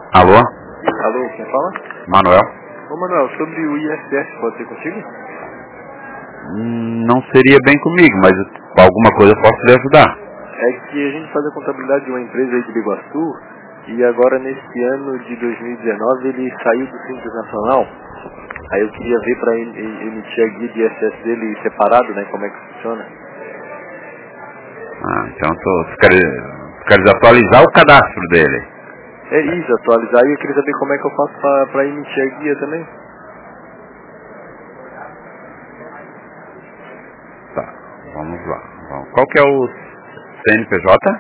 Alô? Alô, quem fala? Manuel? Ô Manuel, sobre o ISS, pode ser contigo? Não seria bem comigo, mas alguma coisa eu posso lhe ajudar. É que a gente faz a contabilidade de uma empresa aí de Biguaçu e agora nesse ano de 2019 ele saiu do Simples Nacional. Aí eu queria ver para emitir a guia de ISS dele separado, né, como é que funciona. Então tu queres atualizar o cadastro dele. É isso, atualizar, e eu queria saber como é que eu faço para emitir a guia também. Tá, vamos lá. Qual que é o CNPJ?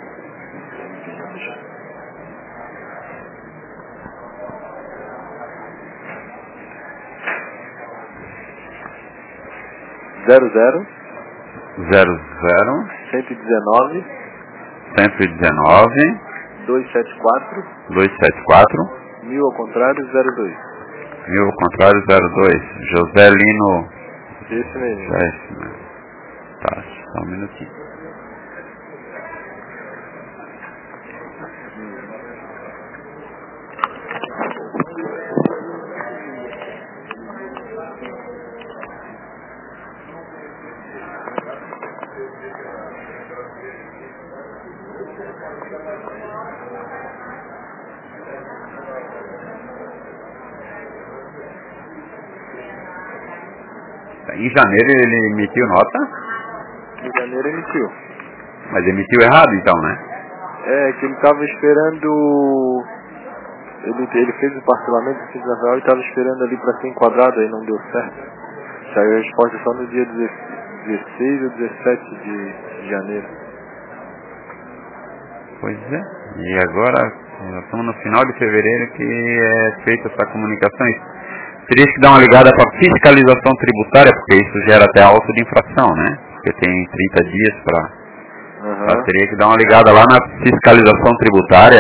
Zero zero 00 119 119 274 274 1000 ao contrário 02. 1000 ao contrário 02. José Lino. Esse mesmo. Tá, só um minutinho. Em janeiro ele emitiu nota, Em janeiro emitiu. mas emitiu errado então, né? É, que ele estava esperando. Ele fez o parcelamento do Simples Nacional e estava esperando ali para ser enquadrado, aí não deu certo. Saiu a resposta só no dia 16 ou 17 de janeiro. Pois é. E agora, nós estamos no final de fevereiro que é feita essa comunicação. Teria que dar uma ligada para a fiscalização tributária, porque isso gera até auto de infração, né? Porque tem 30 dias para... Teria que dar uma ligada lá na fiscalização tributária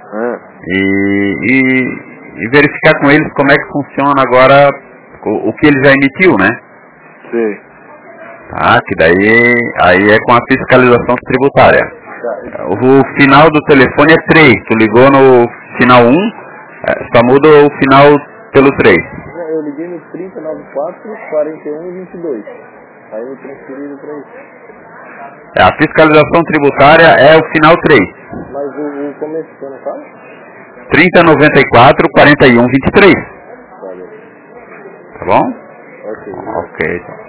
e verificar com eles como é que funciona agora o que ele já emitiu, né? Sim. Tá, que daí aí é com a fiscalização tributária. O final do telefone é 3. Tu ligou no final 1, só muda o final pelo 3. Eu liguei no 3094 41 22. Aí eu transferi para isso. A fiscalização tributária é o final 3. Mas o começo você não fala? 3094 41 23. Valeu. Tá bom? Ok. Ok.